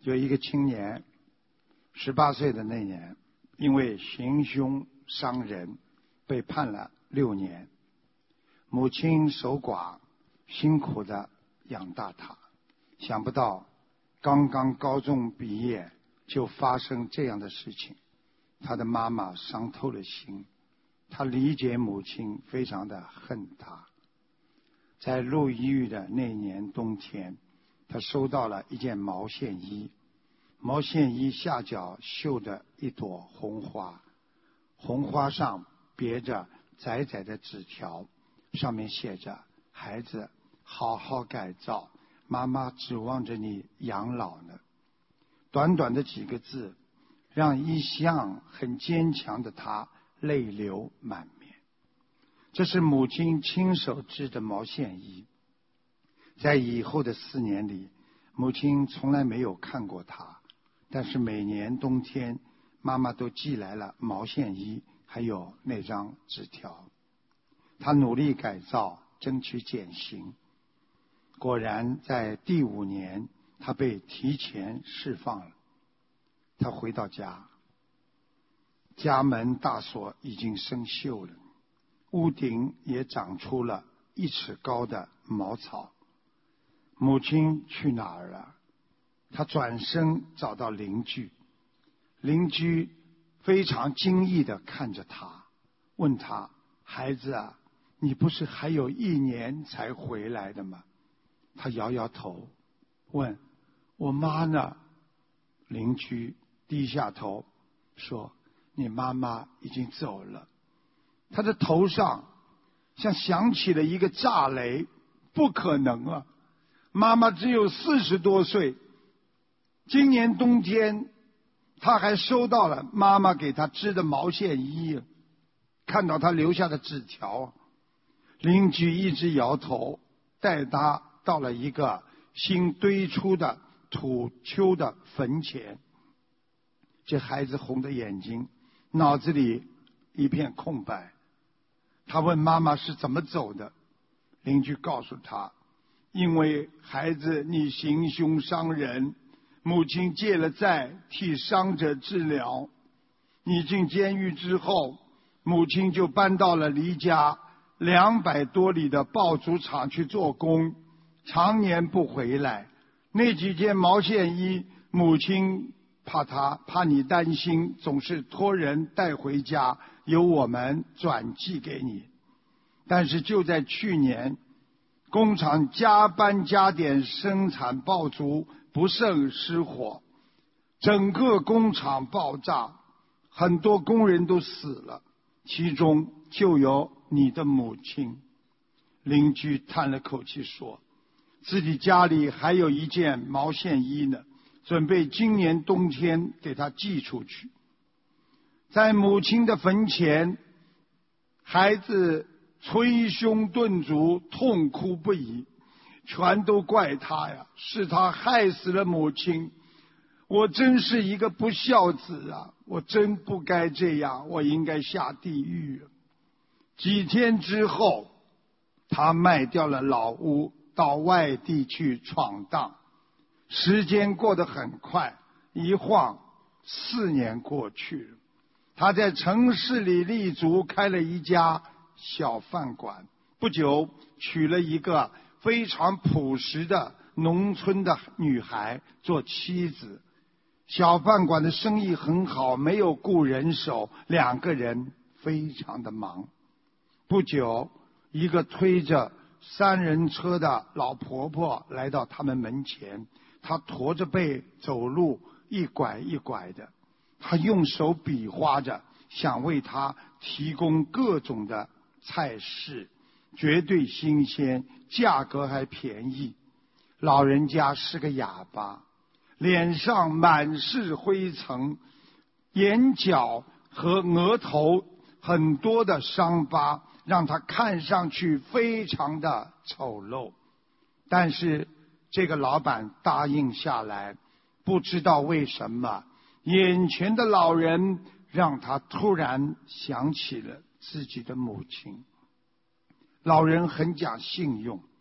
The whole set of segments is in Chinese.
有一个青年，18岁的那年，因为行凶伤人，被判了6年。母亲守寡，辛苦的养大他，想不到刚刚高中毕业就发生这样的事情，他的妈妈伤透了心，他理解母亲非常的恨他。在入医狱的那年冬天，他收到了一件毛线衣，毛线衣下角绣着一朵红花，红花上别着窄窄的纸条，上面写着：孩子，好好改造，妈妈指望着你养老呢。短短的几个字，让一向很坚强的他泪流满面。这是母亲亲手织的毛线衣，在以后的4年里，母亲从来没有看过它，但是每年冬天，妈妈都寄来了毛线衣，还有那张纸条。她努力改造，争取减刑。果然，在第5年，她被提前释放了。她回到家，家门大锁已经生锈了，屋顶也长出了1尺高的茅草。母亲去哪儿了？他转身找到邻居，邻居非常惊异地看着他，问他：孩子啊，你不是还有1年才回来的吗？他摇摇头，问：我妈呢？邻居低下头说：你妈妈已经走了。他的头上像响起了一个炸雷，不可能啊！妈妈只有40多岁，今年冬天他还收到了妈妈给他织的毛线衣，看到他留下的纸条，邻居一直摇头，带他到了一个新堆出的土丘的坟前。这孩子红着眼睛，脑子里一片空白。他问妈妈是怎么走的，邻居告诉他：因为孩子你行凶伤人，母亲借了债替伤者治疗。你进监狱之后，母亲就搬到了离家200多里的爆竹厂去做工，常年不回来。那几件毛线衣，母亲怕你担心，总是托人带回家，由我们转寄给你。但是就在去年，工厂加班加点生产爆竹，不慎失火，整个工厂爆炸，很多工人都死了，其中就有你的母亲。邻居叹了口气说，自己家里还有1件毛线衣呢，准备今年冬天给他寄出去。在母亲的坟前，孩子捶胸顿足，痛哭不已，全都怪他呀，是他害死了母亲。我真是一个不孝子啊，我真不该这样，我应该下地狱。几天之后，他卖掉了老屋，到外地去闯荡。时间过得很快，一晃4年过去了。他在城市里立足，开了一家小饭馆，不久娶了一个非常朴实的农村的女孩做妻子。小饭馆的生意很好，没有雇人手，2个人非常的忙。不久，一个推着3人车的老婆婆来到他们门前，她驼着背走路，一拐一拐的。她用手比划着，想为她提供各种的菜式，绝对新鲜，价格还便宜。老人家是个哑巴，脸上满是灰尘，眼角和额头很多的伤疤，让他看上去非常的丑陋。但是这个老板答应下来，不知道为什么，眼前的老人让他突然想起了自己的母亲。老人很讲信用，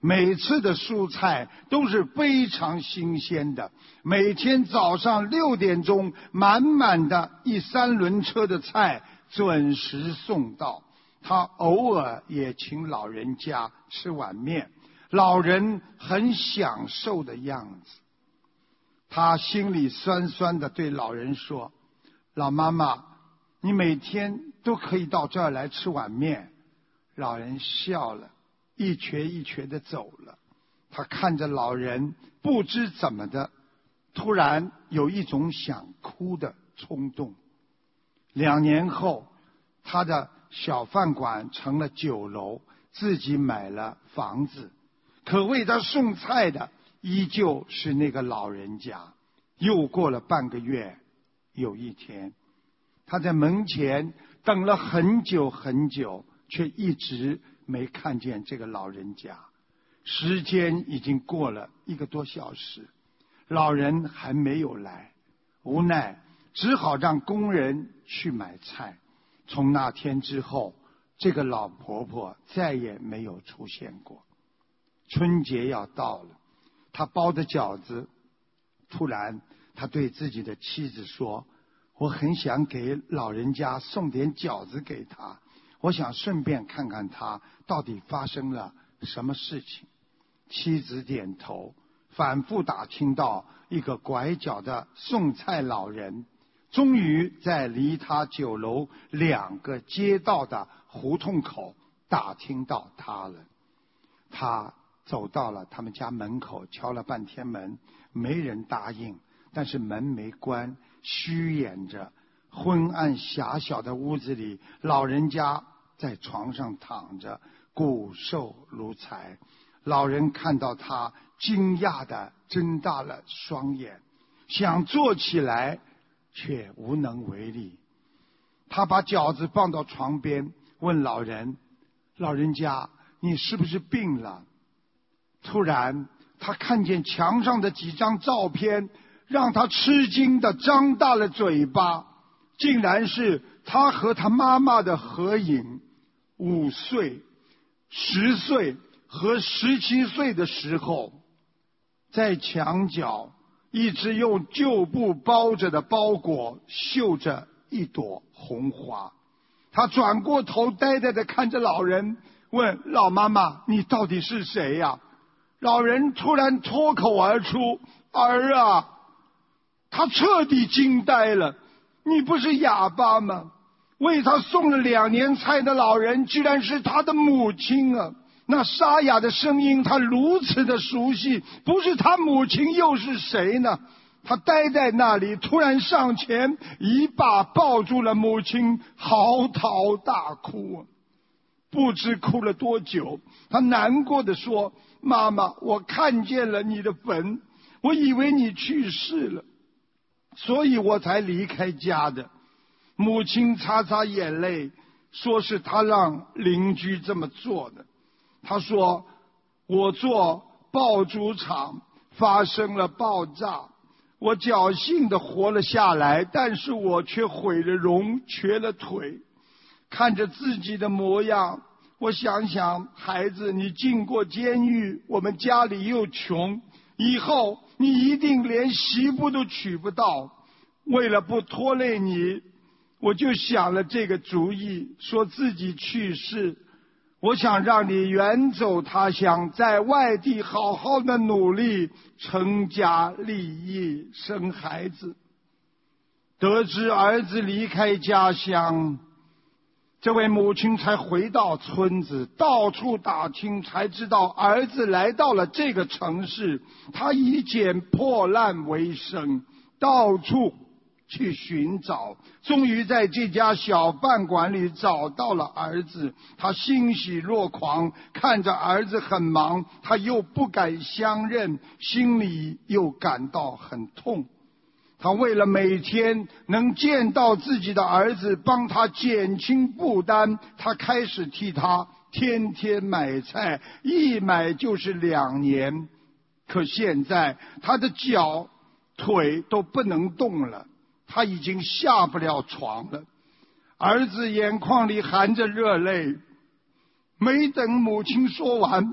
每次的蔬菜都是非常新鲜的，每天早上6点钟，满满的3轮车的菜准时送到。他偶尔也请老人家吃碗面，老人很享受的样子。他心里酸酸的对老人说：老妈妈，你每天都可以到这儿来吃碗面。老人笑了，一瘸一瘸的走了。他看着老人，不知怎么的，突然有一种想哭的冲动。2年后，他的小饭馆成了酒楼，自己买了房子，可为他送菜的依旧是那个老人家。又过了半个月，有一天，他在门前等了很久很久，却一直没看见这个老人家。时间已经过了1个多小时，老人还没有来，无奈只好让工人去买菜。从那天之后，这个老婆婆再也没有出现过。春节要到了，她包的饺子，突然她对自己的妻子说：我很想给老人家送点饺子给他，我想顺便看看他到底发生了什么事情。妻子点头，反复打听到一个拐角的送菜老人，终于在离他酒楼2个街道的胡同口打听到他了。他走到了他们家门口，敲了半天门，没人答应，但是门没关，虚掩着。昏暗狭小的屋子里，老人家在床上躺着，骨瘦如柴。老人看到他，惊讶地睁大了双眼，想坐起来，却无能为力。他把饺子放到床边，问老人：老人家，你是不是病了？突然他看见墙上的几张照片，让他吃惊地张大了嘴巴，竟然是他和他妈妈的合影。5岁、10岁和17岁的时候，在墙角一直用旧布包着的包裹绣着一朵红花。他转过头呆呆地看着老人，问老妈妈：你到底是谁呀？老人突然脱口而出：儿啊！他彻底惊呆了，你不是哑巴吗？为他送了2年菜的老人居然是他的母亲啊！那沙哑的声音他如此的熟悉，不是他母亲又是谁呢？他呆在那里，突然上前一把抱住了母亲，嚎啕大哭。不知哭了多久，他难过地说：妈妈，我看见了你的坟，我以为你去世了，所以我才离开家的。母亲擦擦眼泪，说是他让邻居这么做的。他说：我做爆竹厂发生了爆炸，我侥幸的活了下来，但是我却毁了容，瘸了腿。看着自己的模样，我想想，孩子，你进过监狱，我们家里又穷，以后你一定连媳妇都娶不到。为了不拖累你，我就想了这个主意，说自己去世。我想让你远走他乡，在外地好好的努力，成家立业，生孩子。得知儿子离开家乡，这位母亲才回到村子，到处打听，才知道儿子来到了这个城市。他以捡破烂为生，到处去寻找，终于在这家小饭馆里找到了儿子。他欣喜若狂，看着儿子很忙，他又不敢相认，心里又感到很痛。他为了每天能见到自己的儿子，帮他减轻负担，他开始替他天天买菜，一买就是2年。可现在他的脚腿都不能动了，他已经下不了床了。儿子眼眶里含着热泪，没等母亲说完，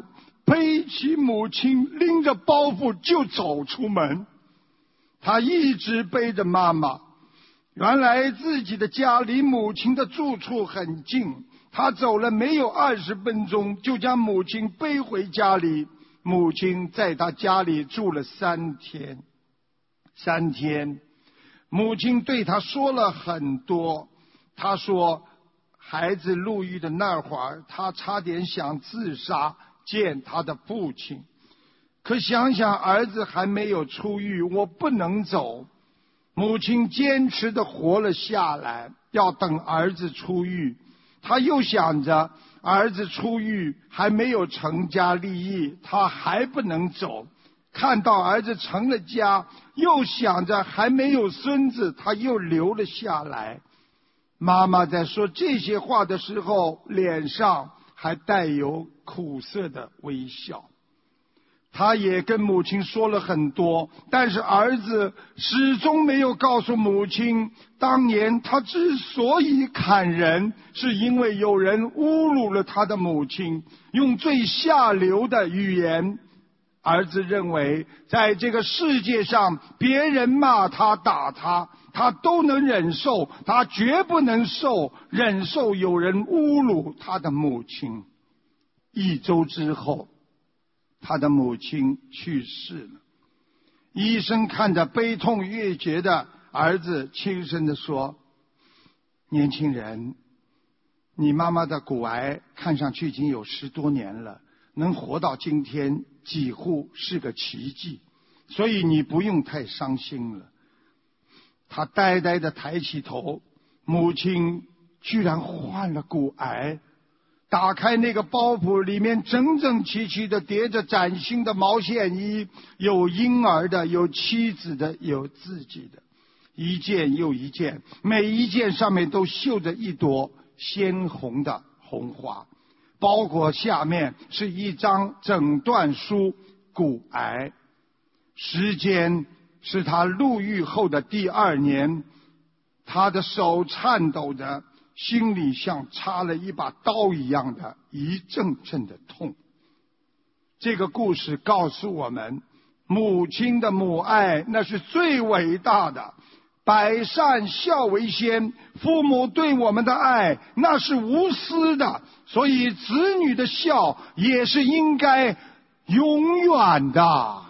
背起母亲，拎着包袱就走出门。他一直背着妈妈。原来自己的家离母亲的住处很近，他走了没有20分钟，就将母亲背回家里。母亲在他家里住了3天。3天，母亲对他说了很多。他说，孩子入狱的那会儿，他差点想自杀，见他的父亲。可想想儿子还没有出狱，我不能走。母亲坚持地活了下来，要等儿子出狱。他又想着儿子出狱还没有成家立业，他还不能走。看到儿子成了家，又想着还没有孙子，他又留了下来。妈妈在说这些话的时候，脸上还带有苦涩的微笑。他也跟母亲说了很多，但是儿子始终没有告诉母亲，当年他之所以砍人，是因为有人侮辱了他的母亲，用最下流的语言。儿子认为在这个世界上，别人骂他打他，他都能忍受，他绝不能忍受有人侮辱他的母亲。1周之后，他的母亲去世了。医生看着悲痛欲绝的儿子，轻声地说，年轻人，你妈妈的骨癌看上去已经有10多年了，能活到今天几乎是个奇迹，所以你不用太伤心了。他呆呆地抬起头，母亲居然患了骨癌。打开那个包袱，里面整整齐齐地叠着崭新的毛线衣，有婴儿的，有妻子的，有自己的，一件又一件，每一件上面都绣着一朵鲜红的红花。包裹下面是一张诊断书，骨癌。时间是他入狱后的第2年，他的手颤抖着，心里像插了一把刀一样的一阵阵的痛。这个故事告诉我们，母亲的母爱那是最伟大的，百善孝为先，父母对我们的爱那是无私的，所以子女的孝也是应该永远的。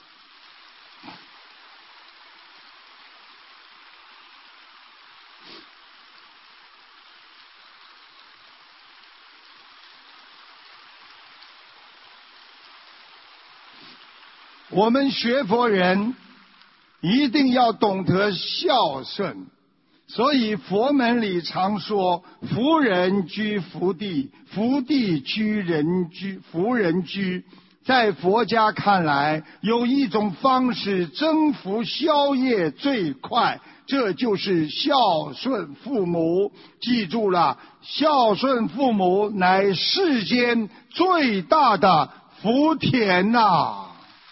我们学佛人一定要懂得孝顺，所以佛门里常说，福人居福地，福地居人居，福人居。在佛家看来，有一种方式增福消业最快，这就是孝顺父母。记住了，孝顺父母乃世间最大的福田呐！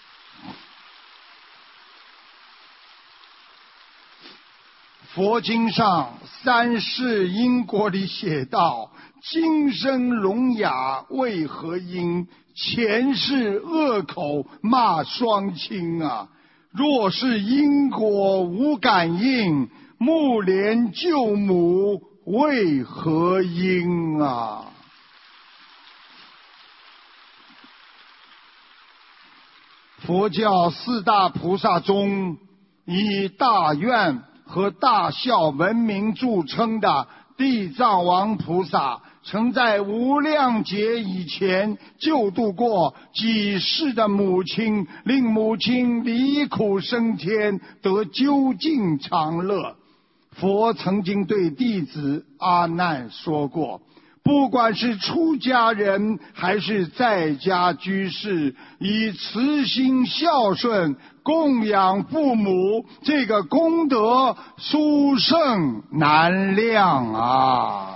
佛经上3世因果里写道，今生聋哑为何因？前世恶口骂双亲啊！若是因果无感应，目连救母为何因啊？佛教4大菩萨中，以大愿和大孝闻名著称的地藏王菩萨，曾在无量劫以前救度过几世的母亲，令母亲离苦升天，得究竟长乐。佛曾经对弟子阿难说过，不管是出家人还是在家居士，以慈心孝顺供养父母，这个功德殊胜难量啊！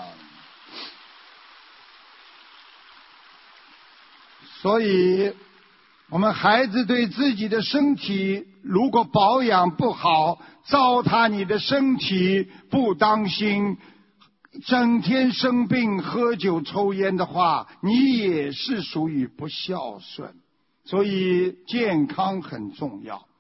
所以我们孩子对自己的身体如果保养不好，糟蹋你的身体，不当心， 整天生病、喝酒、抽烟的话，你也是属于不孝顺。所以健康很重要。